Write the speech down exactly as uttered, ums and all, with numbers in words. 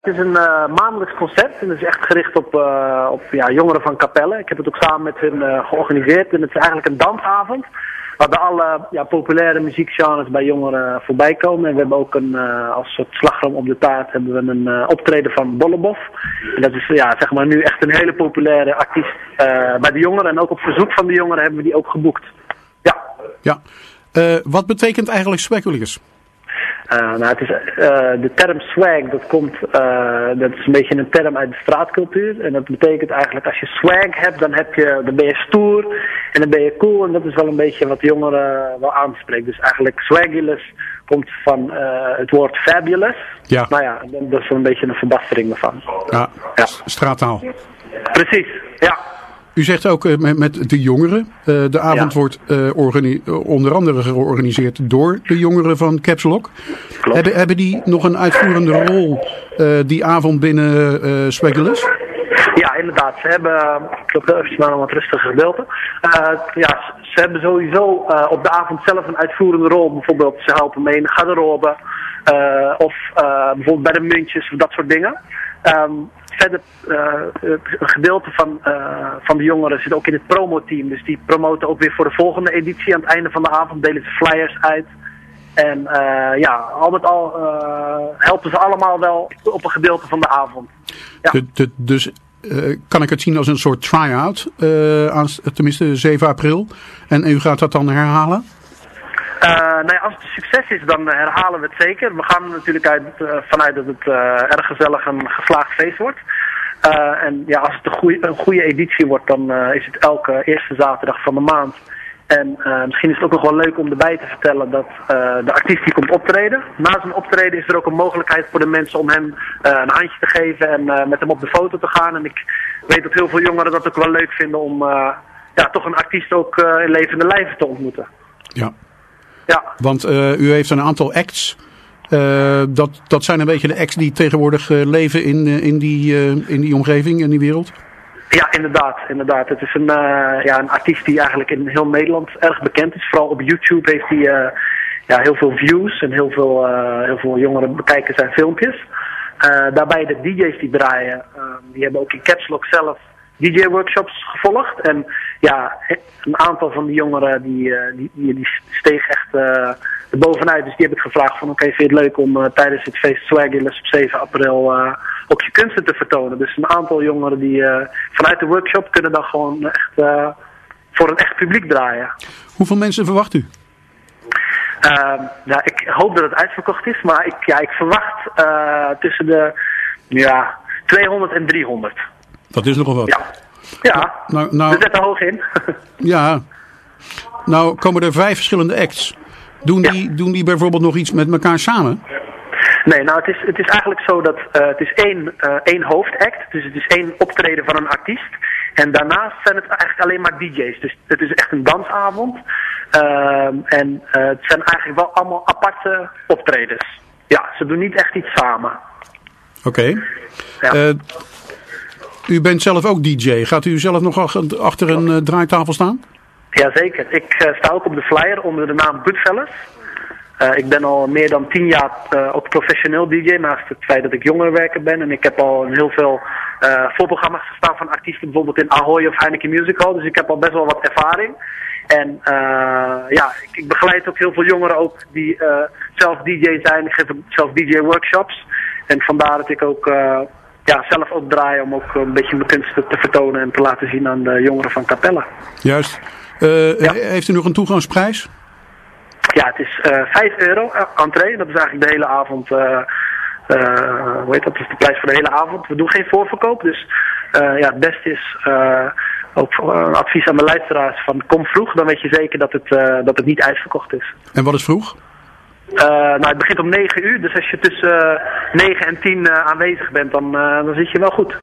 Het is een uh, maandelijks concert en het is echt gericht op, uh, op ja, jongeren van Capelle. Ik heb het ook samen met hun uh, georganiseerd en het is eigenlijk een dansavond. Waarbij alle ja, populaire muziekgenres bij jongeren voorbij komen. En we hebben ook een, uh, als soort slagroom op de taart hebben we een uh, optreden van Bollebof. En dat is ja, zeg maar nu echt een hele populaire artiest uh, bij de jongeren. En ook op verzoek van de jongeren hebben we die ook geboekt. Ja. Ja. Uh, wat betekent eigenlijk Swagulous? Uh, nou, het is, uh, de term swag, dat komt, uh, dat is een beetje een term uit de straatcultuur. En dat betekent eigenlijk, als je swag hebt, dan, heb je, dan ben je stoer en dan ben je cool. En dat is wel een beetje wat de jongeren wel aanspreekt. Dus eigenlijk swagulous komt van uh, het woord fabulous. Ja. Nou ja, dat is wel een beetje een verbastering ervan. Ja, ja. Straattaal. Precies, ja. U zegt ook uh, met, met de jongeren. Uh, de avond ja. wordt uh, organi- onder andere georganiseerd door de jongeren van Caps Lock. Hebben, hebben die nog een uitvoerende rol uh, die avond binnen uh, Swagulous? Ja, inderdaad. Ze hebben, ik loop even naar een wat rustiger gedeelte. Uh, ja, ze hebben sowieso uh, op de avond zelf een uitvoerende rol. Bijvoorbeeld ze helpen mee in de garderobe. Uh, of uh, bijvoorbeeld bij de muntjes of dat soort dingen. Um, Verder, uh, een gedeelte van, uh, van de jongeren zit ook in het promoteam. Dus die promoten ook weer voor de volgende editie. Aan het einde van de avond delen ze flyers uit. En uh, ja, al met al uh, helpen ze allemaal wel op een gedeelte van de avond. Ja. De, de, dus uh, kan ik het zien als een soort try-out, uh, aan, tenminste zeven april. En u gaat dat dan herhalen? Uh, nou ja, als het een succes is, dan herhalen we het zeker. We gaan er natuurlijk uit, uh, vanuit dat het uh, erg gezellig en geslaagd feest wordt. Uh, en ja, als het een goede, een goede editie wordt, dan uh, is het elke eerste zaterdag van de maand. En uh, misschien is het ook nog wel leuk om erbij te vertellen dat uh, de artiest die komt optreden. Na zijn optreden is er ook een mogelijkheid voor de mensen om hem uh, een handje te geven en uh, met hem op de foto te gaan. En ik weet dat heel veel jongeren dat ook wel leuk vinden om uh, ja, toch een artiest ook uh, in levende lijven te ontmoeten. Ja. Ja. Want uh, u heeft een aantal acts. Uh, dat, dat zijn een beetje de acts die tegenwoordig uh, leven in, uh, in, die, uh, in die omgeving, in die wereld. Ja, inderdaad. inderdaad. Het is een, uh, ja, een artiest die eigenlijk in heel Nederland erg bekend is. Vooral op YouTube heeft hij uh, ja, heel veel views en heel veel, uh, heel veel jongeren bekijken zijn filmpjes. Uh, daarbij de D J's die draaien, uh, die hebben ook in Caps Lock zelf D J-workshops gevolgd. En ja, een aantal van die jongeren die, uh, die, die, die steeg echt uh, er bovenuit. Dus die heb ik gevraagd van oké, okay, vind je het leuk om uh, tijdens het feest Swagulous op zeven april uh, ook je kunsten te vertonen. Dus een aantal jongeren die uh, vanuit de workshop kunnen dan gewoon echt uh, voor een echt publiek draaien. Hoeveel mensen verwacht u? Uh, ja, ik hoop dat het uitverkocht is, maar ik, ja, ik verwacht uh, tussen de ja, tweehonderd en driehonderd. Dat is nogal wat. Ja, ja. Nou, nou, we zetten hoog in. Ja, nou komen er vijf verschillende acts. Doen die, ja. doen die bijvoorbeeld nog iets met elkaar samen? Nee, nou het is, het is eigenlijk zo dat uh, het is één, uh, één hoofdact. Dus het is één optreden van een artiest. En daarnaast zijn het eigenlijk alleen maar D J's. Dus het is echt een dansavond. Uh, en uh, het zijn eigenlijk wel allemaal aparte optredens. Ja, ze doen niet echt iets samen. Oké. Okay. Ja. Uh, u bent zelf ook D J. Gaat u zelf nog achter een uh, draaitafel staan? Jazeker. Ik uh, sta ook op de flyer onder de naam Goodfellas. Uh, ik ben al meer dan tien jaar uh, ook professioneel D J, naast het feit dat ik jongerenwerker ben. En ik heb al in heel veel uh, voorprogramma's gestaan van artiesten, bijvoorbeeld in Ahoy of Heineken Music Hall. Dus ik heb al best wel wat ervaring. En uh, ja, ik, ik begeleid ook heel veel jongeren ook die uh, zelf D J zijn. Ik geef ook zelf D J-workshops. En vandaar dat ik ook uh, ja, zelf ook draai om ook een beetje mijn kunsten te vertonen en te laten zien aan de jongeren van Capelle. Juist. Uh, ja. Heeft u nog een toegangsprijs? Ja, het is uh, vijf euro uh, entree. Dat is eigenlijk de hele avond. Uh, uh, hoe heet dat? Dat is de prijs voor de hele avond. We doen geen voorverkoop. Dus uh, ja, het beste is uh, ook een advies aan de luisteraars van kom vroeg. Dan weet je zeker dat het, uh, dat het niet uitverkocht is. En wat is vroeg? Uh, nou, het begint om negen uur. Dus als je tussen uh, negen en tien uh, aanwezig bent, dan, uh, dan zit je wel goed.